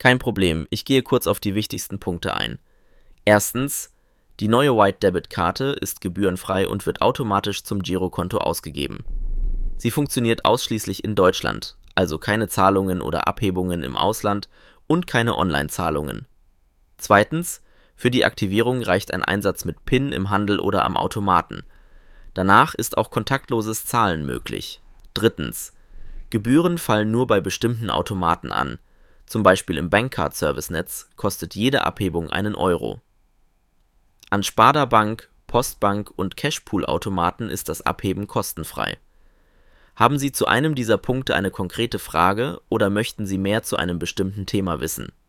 Kein Problem, ich gehe kurz auf die wichtigsten Punkte ein. Erstens, die neue White Debit Karte ist gebührenfrei und wird automatisch zum Girokonto ausgegeben. Sie funktioniert ausschließlich in Deutschland, also keine Zahlungen oder Abhebungen im Ausland und keine Online-Zahlungen. Zweitens, für die Aktivierung reicht ein Einsatz mit PIN im Handel oder am Automaten. Danach ist auch kontaktloses Zahlen möglich. Drittens, Gebühren fallen nur bei bestimmten Automaten an. Zum Beispiel im Bankcard-Service-Netz kostet jede Abhebung einen Euro. An Sparda Bank, Postbank und Cashpool-Automaten ist das Abheben kostenfrei. Haben Sie zu einem dieser Punkte eine konkrete Frage oder möchten Sie mehr zu einem bestimmten Thema wissen?